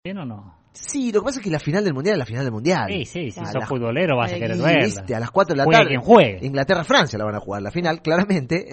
¿Bien o no? Sí, lo que pasa es que la final del Mundial es la final del Mundial. Sí, si sos futbolero vas a querer verla. Viste, a las 4 de la Juegue tarde. quien juegue. Inglaterra-Francia la van a jugar, la final, claramente.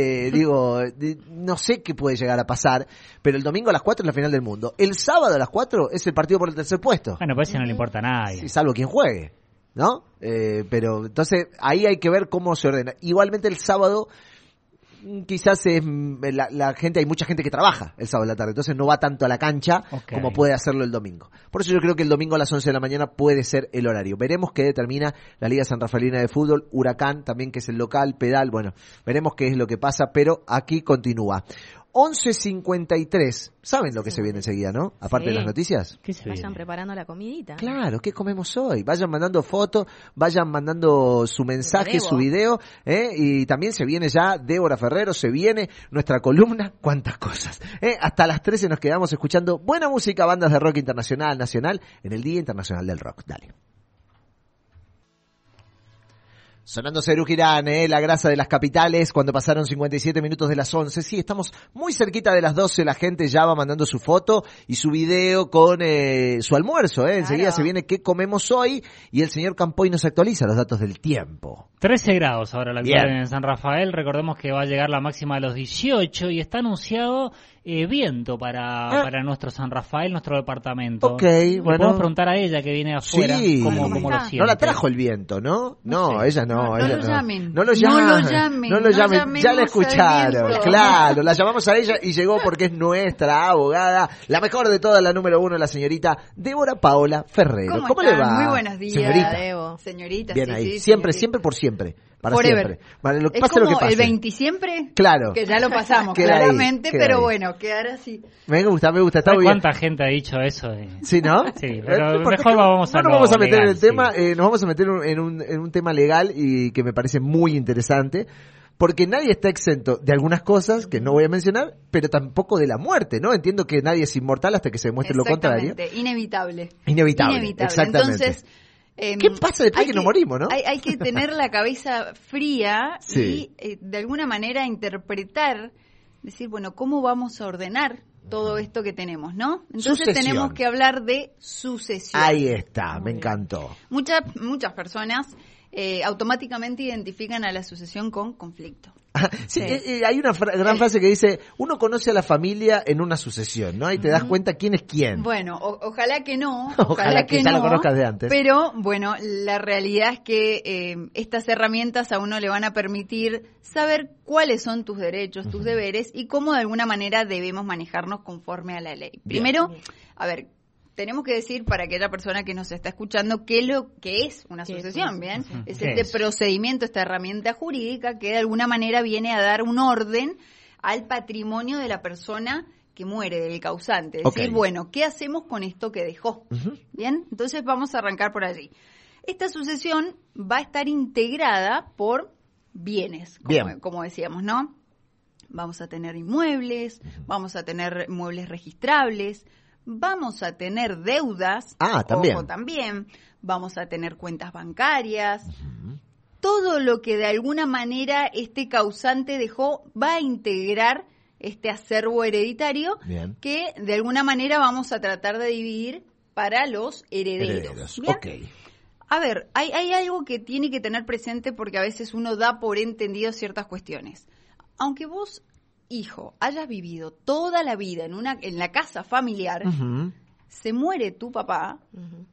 No sé qué puede llegar a pasar, pero el domingo a las 4 es la final del mundo. El sábado a las 4 es el partido por el tercer puesto. Bueno, pues eso no le importa a nadie. Sí, salvo quien juegue, ¿no? Pero entonces ahí hay que ver cómo se ordena. Igualmente el sábado quizás es la gente, hay mucha gente que trabaja el sábado de la tarde, entonces no va tanto a la cancha como puede hacerlo el domingo. Por eso yo creo que el domingo a las 11 de la mañana puede ser el horario. Veremos qué determina la Liga San Rafaelina de Fútbol, Huracán también, que es el local, Pedal, bueno, veremos qué es lo que pasa, pero aquí continúa. 11:53. ¿Saben lo que se viene enseguida, no? Aparte de las noticias. ¿Qué se vayan preparando la comidita. Claro, ¿qué comemos hoy? Vayan mandando fotos, vayan mandando su mensaje, su video, y también se viene ya Débora Ferrero, se viene nuestra columna, cuántas cosas. Hasta las 13 nos quedamos escuchando buena música, bandas de rock internacional, nacional, en el Día Internacional del Rock. Dale. Sonando Serú Girán, la grasa de las capitales, cuando pasaron 57 minutos de las 11. Sí, estamos muy cerquita de las 12, la gente ya va mandando su foto y su video con su almuerzo. Enseguida se viene qué comemos hoy y el señor Campoy nos actualiza los datos del tiempo. 13 grados ahora la actual en San Rafael. Recordemos que va a llegar la máxima de los 18 y está anunciado viento para nuestro San Rafael, nuestro departamento. Ok, bueno. Podemos preguntar a ella que viene afuera cómo lo siente. No la trajo el viento, ¿no? No, ella no. No ella lo llamen. No lo llamen. Ya la escucharon. Claro, la llamamos a ella y llegó porque es nuestra abogada, la mejor de todas, la número 1, la señorita Débora Paola Ferrero. ¿Cómo le va? Muy buenos días, señorita. Debo. Señorita, bien sí, ahí. sí, siempre, señorita. siempre por siempre. Para Forever. siempre. Vale, Es pase como lo que pase. el 20 siempre. Claro. Que ya lo pasamos, Queda claramente, ahí, pero ahí. bueno, quedar así. Me gusta, está muy bien. ¿Cuánta gente ha dicho eso? Sí, ¿no? Sí, pero mejor vamos a no nos vamos a meter legal, en el tema, sí. nos vamos a meter en un tema legal y que me parece muy interesante, porque nadie está exento de algunas cosas que no voy a mencionar, pero tampoco de la muerte, ¿no? Entiendo que nadie es inmortal hasta que se demuestre lo contrario. Inevitable, exactamente. Entonces, ¿qué pasa después que nos morimos, no? Hay que tener la cabeza fría sí. y de alguna manera interpretar, decir, bueno, ¿cómo vamos a ordenar todo esto que tenemos, no? Entonces Sucesión. tenemos que hablar de sucesión. Ahí está, me encantó. Muchas personas automáticamente identifican a la sucesión con conflicto. Sí. Hay una gran frase que dice, uno conoce a la familia en una sucesión, ¿no? Y te das cuenta quién es quién. Bueno, ojalá que no. Ojalá que ya no, lo conozcas de antes. Pero, bueno, la realidad es que estas herramientas a uno le van a permitir saber cuáles son tus derechos, tus deberes y cómo de alguna manera debemos manejarnos conforme a la ley. Bien. Primero, a ver, tenemos que decir para aquella persona que nos está escuchando qué es una sucesión, ¿bien? Es este procedimiento, esta herramienta jurídica que de alguna manera viene a dar un orden al patrimonio de la persona que muere, del causante. Es decir, bueno, ¿qué hacemos con esto que dejó? ¿Bien? Entonces vamos a arrancar por allí. Esta sucesión va a estar integrada por bienes, como decíamos, ¿no? Vamos a tener inmuebles, vamos a tener muebles registrables, vamos a tener deudas, también, vamos a tener cuentas bancarias, todo lo que de alguna manera este causante dejó va a integrar este acervo hereditario que de alguna manera vamos a tratar de dividir para los herederos. ¿Bien? A ver, hay algo que tiene que tener presente porque a veces uno da por entendido ciertas cuestiones. Aunque vos, hijo, hayas vivido toda la vida en la casa familiar, se muere tu papá,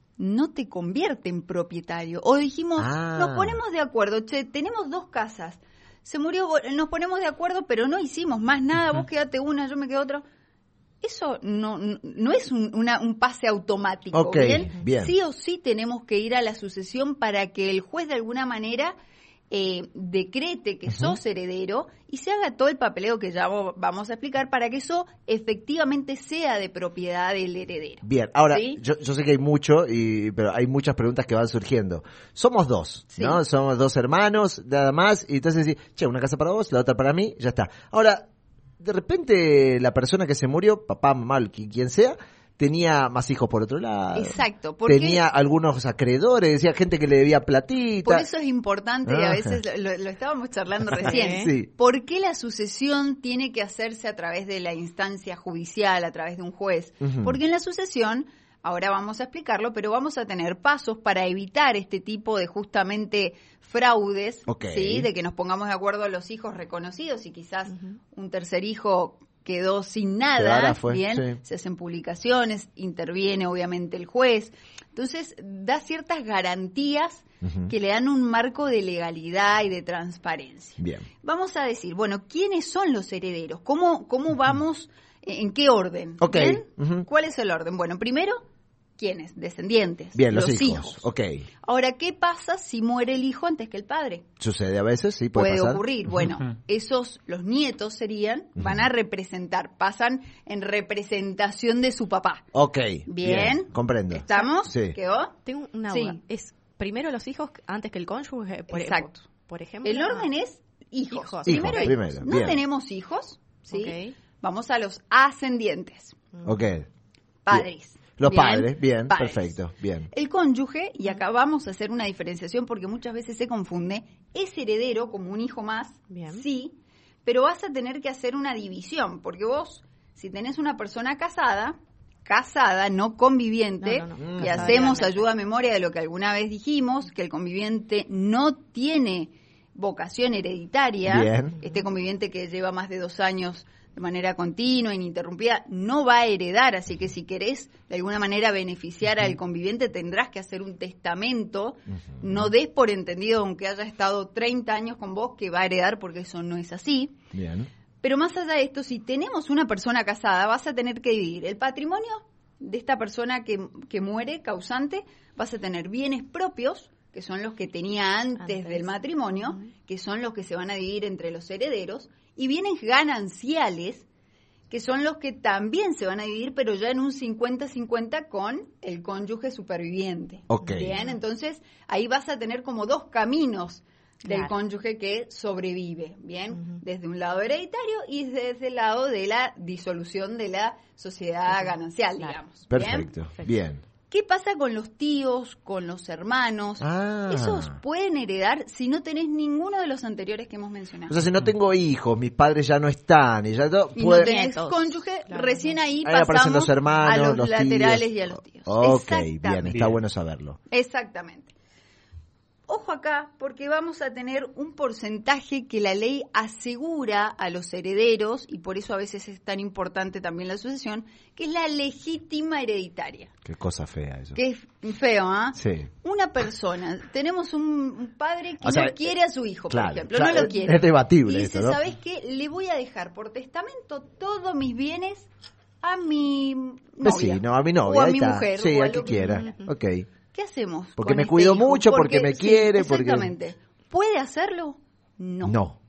no te convierte en propietario. O dijimos, nos ponemos de acuerdo, tenemos 2 casas, se murió, nos ponemos de acuerdo, pero no hicimos más nada, vos quedate una, yo me quedo otra. Eso no es un pase automático, ¿bien? Sí o sí tenemos que ir a la sucesión para que el juez de alguna manera decrete que sos heredero y se haga todo el papeleo que ya vamos a explicar para que eso efectivamente sea de propiedad del heredero. Bien, ahora, ¿sí? yo sé que hay mucho, pero hay muchas preguntas que van surgiendo. Somos 2, ¿no? Somos 2 hermanos, nada más, y entonces decís, una casa para vos, la otra para mí, ya está. Ahora, de repente la persona que se murió, papá, mamá, quien sea, tenía más hijos por otro lado. Exacto. Tenía algunos acreedores, decía gente que le debía platita. Por eso es importante, y a veces lo estábamos charlando recién, sí. ¿Por qué la sucesión tiene que hacerse a través de la instancia judicial, a través de un juez? Porque en la sucesión ahora vamos a explicarlo, pero vamos a tener pasos para evitar este tipo de justamente fraudes, ¿sí? De que nos pongamos de acuerdo a los hijos reconocidos y quizás un tercer hijo quedó sin nada, se hacen publicaciones, interviene obviamente el juez. Entonces, da ciertas garantías que le dan un marco de legalidad y de transparencia. Bien. Vamos a decir, bueno, ¿quiénes son los herederos? ¿Cómo vamos, en qué orden? Okay. ¿Cuál es el orden? Bueno, primero, ¿quiénes? Descendientes. Bien, los hijos. Okay. Ahora, ¿qué pasa si muere el hijo antes que el padre? Sucede a veces, sí, puede pasar. Ocurrir. Bueno, los nietos serían, van a representar, pasan en representación de su papá. Bien, comprendo. ¿Estamos? Sí. ¿Quedó? Tengo una duda. ¿Es primero los hijos antes que el cónyuge? Exacto. Por ejemplo. El orden es hijos. Primero. No tenemos hijos, ¿sí? Vamos a los ascendientes. Padres. Los padres, bien, perfecto, bien. El cónyuge, y acá vamos a hacer una diferenciación porque muchas veces se confunde, es heredero como un hijo más, sí, pero vas a tener que hacer una división, porque vos, si tenés una persona casada, no conviviente, y hacemos ayuda a memoria de lo que alguna vez dijimos, que el conviviente no tiene vocación hereditaria, este conviviente que lleva más de 2 años de manera continua, ininterrumpida, no va a heredar, así que si querés de alguna manera beneficiar al conviviente tendrás que hacer un testamento, no des por entendido, aunque haya estado 30 años con vos, que va a heredar, porque eso no es así. Bien. Pero más allá de esto, si tenemos una persona casada, vas a tener que dividir el patrimonio de esta persona que muere, causante, vas a tener bienes propios, que son los que tenía antes del matrimonio, que son los que se van a dividir entre los herederos, y bienes gananciales, que son los que también se van a dividir, pero ya en un 50-50 con el cónyuge superviviente. Bien, entonces ahí vas a tener como 2 caminos del cónyuge que sobrevive, ¿bien? Desde un lado hereditario y desde el lado de la disolución de la sociedad ganancial, digamos. Perfecto, bien. ¿Qué pasa con los tíos, con los hermanos? Esos pueden heredar si no tenés ninguno de los anteriores que hemos mencionado. O sea, si no tengo hijos, mis padres ya no están y ya todo, y no tenés cónyuge, recién ahí pasamos los hermanos, a los laterales tíos. Y a los tíos. Bien, está bueno saberlo. Exactamente. Ojo acá, porque vamos a tener un porcentaje que la ley asegura a los herederos, y por eso a veces es tan importante también la sucesión, que es la legítima hereditaria. Qué cosa fea eso. Que es feo, ¿ah? Sí. Una persona, tenemos un padre que no quiere a su hijo, por ejemplo, no lo quiere. Es debatible y esto, dice, ¿no? ¿sabes qué? Le voy a dejar por testamento todos mis bienes a mi novia. Vecino, a mi novia. O a mi mujer. Sí, o a quien quiera. ¿Qué hacemos? Porque me cuido mucho, porque me quiere. Exactamente. ¿Puede hacerlo? No.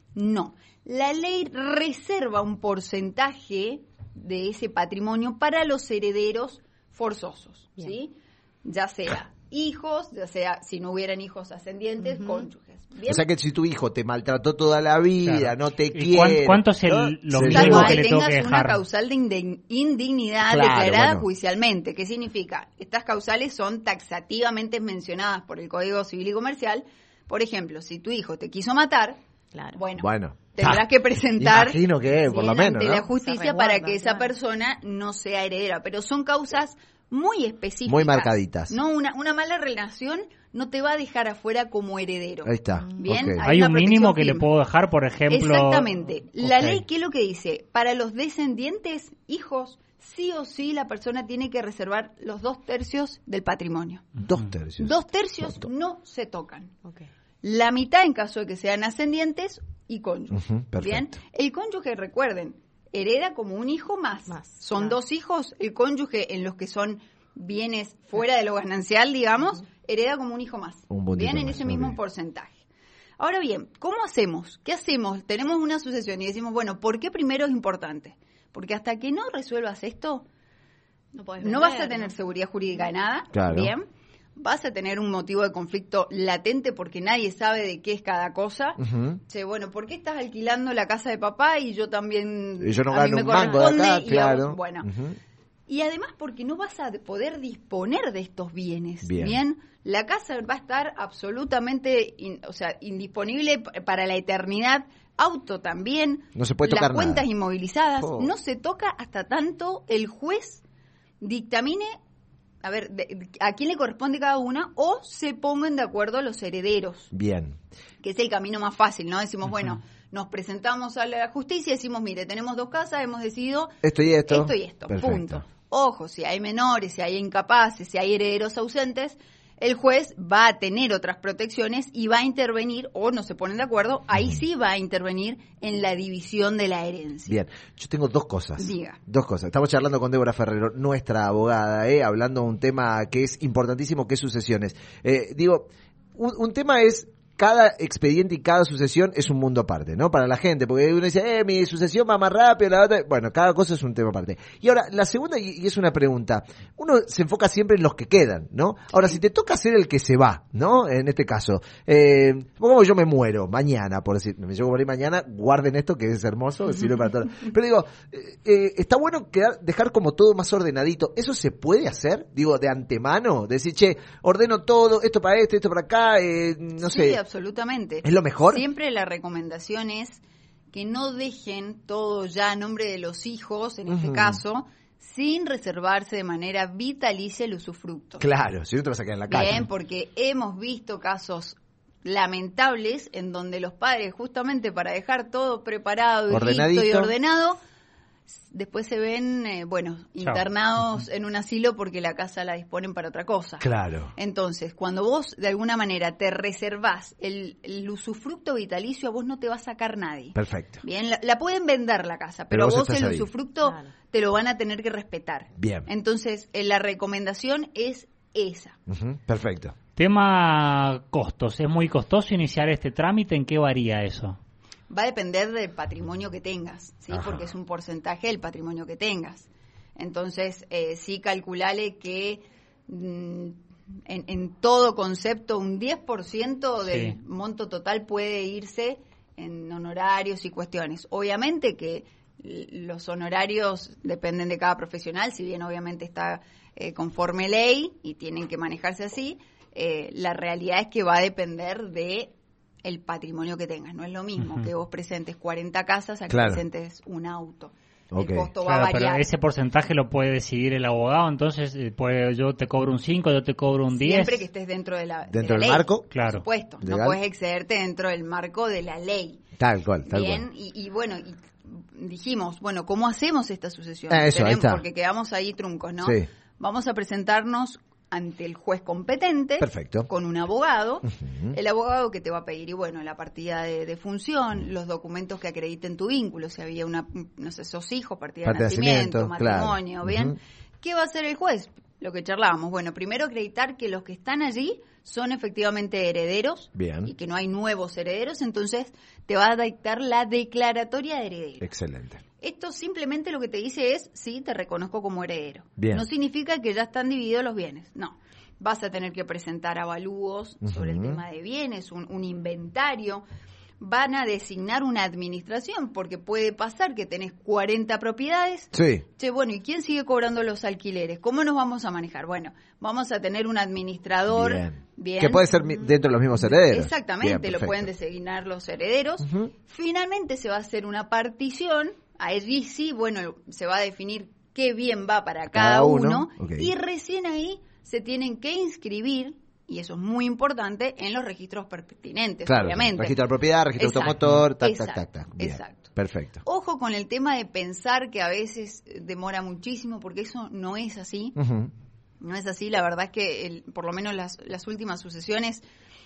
La ley reserva un porcentaje de ese patrimonio para los herederos forzosos, ¿sí? Ya sea hijos, ya sea, si no hubieran hijos ascendientes, cónyuges. ¿Bien? O sea que si tu hijo te maltrató toda la vida, no te quiere... ¿Cuánto es lo mínimo que le tengo que dejar? Una causal de indignidad declarada judicialmente. ¿Qué significa? Estas causales son taxativamente mencionadas por el Código Civil y Comercial. Por ejemplo, si tu hijo te quiso matar, bueno. Tendrás que presentar imagino que por lo menos, ante la justicia para que esa persona no sea heredera. Pero son causas muy específicas. Muy marcaditas. No, una mala relación no te va a dejar afuera como heredero. Ahí está. Bien, hay un mínimo que le puedo dejar, por ejemplo. Exactamente. La ley, ¿qué es lo que dice? Para los descendientes, hijos, sí o sí la persona tiene que reservar los 2/3 del patrimonio. 2/3. 2/3 no se tocan. La mitad en caso de que sean ascendientes y cónyuge. Bien, el cónyuge, recuerden, hereda como un hijo más. Son 2 hijos, el cónyuge en los que son bienes fuera de lo ganancial, digamos, hereda como un hijo más. Bien, en ese mismo porcentaje. Ahora bien, ¿cómo hacemos? ¿Qué hacemos? Tenemos una sucesión y decimos, bueno, ¿por qué primero es importante? Porque hasta que no resuelvas esto, no vas a tener seguridad jurídica de nada. Bien. Vas a tener un motivo de conflicto latente porque nadie sabe de qué es cada cosa. Bueno, ¿por qué estás alquilando la casa de papá y yo también... Y yo no gano un mango de acá, claro. Bueno, y además porque no vas a poder disponer de estos bienes. Bien. La casa va a estar absolutamente, indisponible para la eternidad. Auto también. No se puede tocar las cuentas nada. Inmovilizadas. No se toca hasta tanto el juez dictamine a ver, a quién le corresponde cada una, o se pongan de acuerdo los herederos. Bien. Que es el camino más fácil, ¿no? Decimos, bueno, nos presentamos a la justicia y decimos, mire, tenemos 2 casas, hemos decidido esto y esto, perfecto. Punto. Ojo, si hay menores, si hay incapaces, si hay herederos ausentes, el juez va a tener otras protecciones y va a intervenir, o no se ponen de acuerdo, ahí sí va a intervenir en la división de la herencia. Bien, yo tengo 2 cosas. Diga. 2 cosas. Estamos charlando con Débora Ferrero, nuestra abogada, hablando de un tema que es importantísimo, que es sucesiones. Un tema es... Cada expediente y cada sucesión es un mundo aparte, ¿no? Para la gente, porque uno dice, mi sucesión va más rápido, la otra... Bueno, cada cosa es un tema aparte. Y ahora, la segunda, y es una pregunta, uno se enfoca siempre en los que quedan, ¿no? Ahora, si te toca ser el que se va, ¿no? En este caso, supongamos yo me muero mañana, por decir, me llevo a morir mañana, guarden esto que es hermoso, sirve para todo. Pero digo, está bueno dejar como todo más ordenadito. ¿Eso se puede hacer? Digo, de antemano, decir, ordeno todo, esto para esto para acá, no sé. Sí, absolutamente. ¿Es lo mejor? Siempre la recomendación es que no dejen todo ya a nombre de los hijos, en este caso, sin reservarse de manera vitalicia el usufructo. Claro, si no te vas a quedar en la calle. Bien, porque hemos visto casos lamentables en donde los padres, justamente para dejar todo preparado y listo y ordenado, después se ven, internados en un asilo porque la casa la disponen para otra cosa. Claro. Entonces, cuando vos de alguna manera te reservás el usufructo vitalicio, a vos no te va a sacar nadie. Perfecto. Bien, la pueden vender la casa, pero vos el usufructo te lo van a tener que respetar. Bien. Entonces, la recomendación es esa. Perfecto. Tema costos. ¿Es muy costoso iniciar este trámite? ¿En qué varía eso? Va a depender del patrimonio que tengas, ¿sí? Porque es un porcentaje del patrimonio que tengas. Entonces, sí calculale que en todo concepto un 10% del monto total puede irse en honorarios y cuestiones. Obviamente que los honorarios dependen de cada profesional, si bien obviamente está conforme ley y tienen que manejarse así, la realidad es que va a depender de el patrimonio que tengas. No es lo mismo que vos presentes 40 casas a que presentes un auto. El costo va a variar. Pero ese porcentaje lo puede decidir el abogado, entonces yo te cobro un 5, yo te cobro un 10. Siempre que estés dentro de la del ley, marco, claro. Por supuesto. ¿Legal? No puedes excederte dentro del marco de la ley. Tal cual. Y bueno, dijimos, ¿cómo hacemos esta sucesión? Eso, ahí está. Porque quedamos ahí truncos, ¿no? Sí. Vamos a presentarnos ante el juez competente. Perfecto. Con un abogado, el abogado que te va a pedir, la partida de función, los documentos que acrediten tu vínculo, si había sos hijos, partida de nacimiento, matrimonio, claro. Bien. ¿Qué va a hacer el juez? Lo que charlábamos, primero acreditar que los que están allí son efectivamente herederos. Bien. Y que no hay nuevos herederos, entonces te va a dictar la declaratoria de heredero. Excelente. Esto simplemente lo que te dice es, sí, te reconozco como heredero. Bien. No significa que ya están divididos los bienes, no. Vas a tener que presentar avalúos sobre el tema de bienes, un inventario. Van a designar una administración, porque puede pasar que tenés 40 propiedades. Sí. ¿Y quién sigue cobrando los alquileres? ¿Cómo nos vamos a manejar? Vamos a tener un administrador. Bien. Que puede ser dentro de los mismos herederos. Exactamente, bien, lo pueden designar los herederos. Finalmente se va a hacer una partición. Allí sí, se va a definir qué bien va para cada uno. Y recién ahí se tienen que inscribir, y eso es muy importante, en los registros pertinentes, obviamente. Registro de propiedad, registro automotor, Exacto. Perfecto. Ojo con el tema de pensar que a veces demora muchísimo, porque eso no es así. No es así, la verdad es que por lo menos las últimas sucesiones,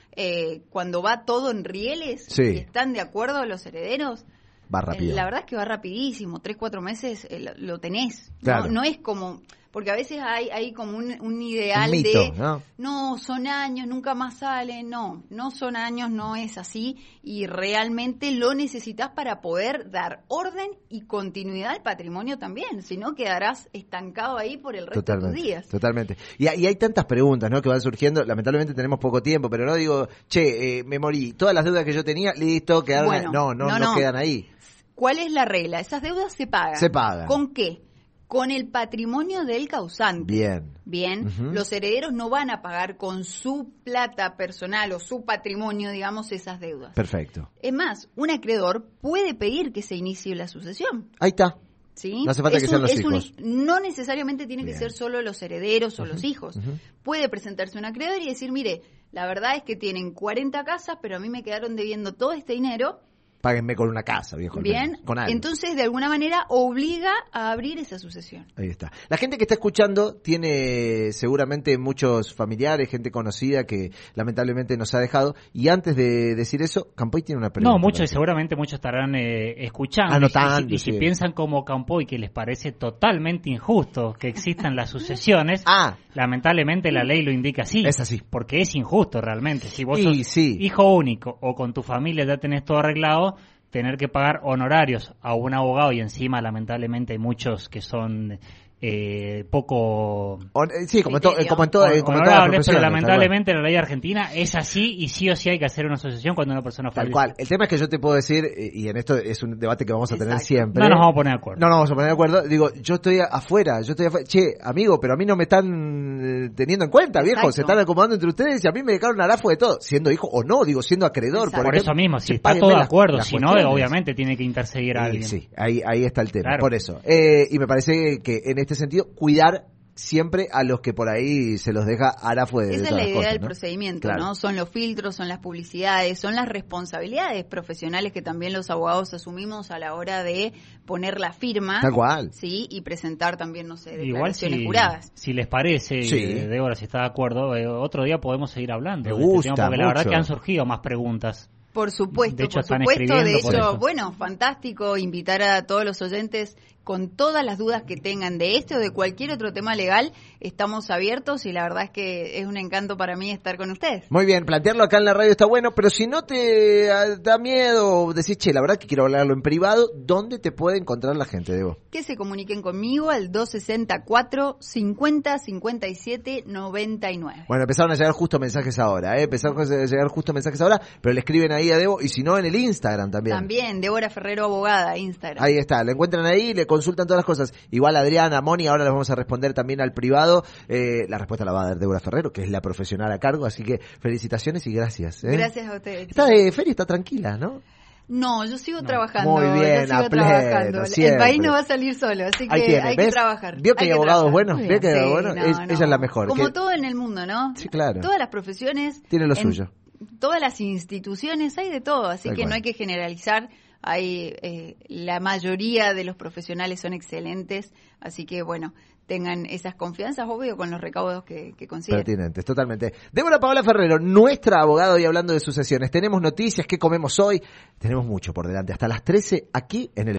cuando va todo en rieles, y están de acuerdo los herederos, va rápido. La verdad es que va rapidísimo, 3-4 meses lo tenés. Claro. No es como, porque a veces hay como un ideal un mito, de, no, son años, nunca más salen. No son años, no es así, y realmente lo necesitas para poder dar orden y continuidad al patrimonio también, si no quedarás estancado ahí por el resto de tus días. Totalmente. Y hay tantas preguntas, ¿no?, que van surgiendo. Lamentablemente tenemos poco tiempo, pero no digo, me morí, todas las deudas que yo tenía, listo, quedaron. No quedan ahí. ¿Cuál es la regla? Esas deudas se pagan. Se pagan. ¿Con qué? Con el patrimonio del causante. Bien. Los herederos no van a pagar con su plata personal o su patrimonio, digamos, esas deudas. Perfecto. Es más, un acreedor puede pedir que se inicie la sucesión. Ahí está. ¿Sí? No hace falta que sean los hijos. No necesariamente tiene que Bien. ser solo los herederos o los hijos. Puede presentarse un acreedor y decir, mire, la verdad es que tienen 40 casas, pero a mí me quedaron debiendo todo este dinero. Páguenme con una casa, viejo. Bien, con algo. Entonces de alguna manera obliga a abrir esa sucesión. Ahí está. La gente que está escuchando tiene seguramente muchos familiares, gente conocida que lamentablemente nos ha dejado. Y antes de decir eso, Campoy tiene una pregunta. No, muchos, seguramente muchos estarán escuchando. Anotando, y si piensan como Campoy que les parece totalmente injusto que existan las sucesiones, lamentablemente la ley lo indica así. Es así. Porque es injusto realmente. Si vos sos sí. hijo único o con tu familia ya tenés todo arreglado, tener que pagar honorarios a un abogado y encima lamentablemente hay muchos que son poco sí, como en todas las honorables, pero profesiones, lamentablemente la ley argentina es así y sí o sí hay que hacer una asociación cuando una persona fallece. Tal cual. El tema es que yo te puedo decir, y en esto es un debate que vamos a tener siempre. No nos vamos a poner de acuerdo. No nos vamos a poner de acuerdo. Digo, yo estoy afuera. Che, amigo, pero a mí no me están teniendo en cuenta, viejo. Se están acomodando entre ustedes y a mí me dejaron arafo de todo. Siendo hijo o no, digo, siendo acreedor. Por eso mismo, si está todo de acuerdo. Si no, obviamente tiene que interceder a alguien. Sí, ahí está el tema. Claro. Por eso. Y me parece que en este sentido, cuidar siempre a los que por ahí se los deja arafo de Esa es todas la las idea cosas, del ¿no? procedimiento, Claro. ¿no? Son los filtros, son las publicidades, son las responsabilidades profesionales que también los abogados asumimos a la hora de poner la firma. Tal cual. Sí, y presentar también, no sé, Igual declaraciones juradas. si les parece, Débora, si está de acuerdo, otro día podemos seguir hablando. Me de este gusta tema, porque la verdad mucho. que han surgido más preguntas. Por supuesto, De hecho, están De escribiendo por hecho, eso. bueno, fantástico invitar a todos los oyentes con todas las dudas que tengan de este o de cualquier otro tema legal. Estamos abiertos y la verdad es que es un encanto para mí estar con ustedes. Muy bien, plantearlo acá en la radio está bueno, pero si no te da miedo, decís, che, la verdad que quiero hablarlo en privado, ¿dónde te puede encontrar la gente, Debo? Que se comuniquen conmigo al 264-50-57-99. Bueno, empezaron a llegar justo mensajes ahora, empezaron a llegar justo mensajes ahora, pero le escriben ahí a Debo, y si no, en el Instagram también. También, Débora Ferrero Abogada, Instagram. Ahí está, la encuentran ahí, le consultan todas las cosas. Igual Adriana, Moni, ahora les vamos a responder también al privado. La respuesta la va a dar Débora Ferrero, que es la profesional a cargo, así que felicitaciones y gracias. Gracias a ustedes. Está de feria, está tranquila, ¿no? No, yo sigo trabajando. Muy bien, yo sigo a pleno, trabajando. siempre. El país no va a salir solo, así que hay que trabajar. ¿Vio que hay abogados buenos? ¿Vio que hay abogados buenos? No, Ella es la mejor. Como todo en el mundo, ¿no? Sí, claro. Todas las profesiones. Tiene lo suyo. Todas las instituciones hay de todo, así Tal que cual. no hay que generalizar. La mayoría de los profesionales son excelentes, así que bueno, tengan esas confianzas, obvio, con los recaudos que consiguen. Pertinentes, totalmente. Débora Paola Ferrero, nuestra abogada, hoy hablando de sucesiones. Tenemos noticias, ¿qué comemos hoy? Tenemos mucho por delante, hasta las 13 aquí en el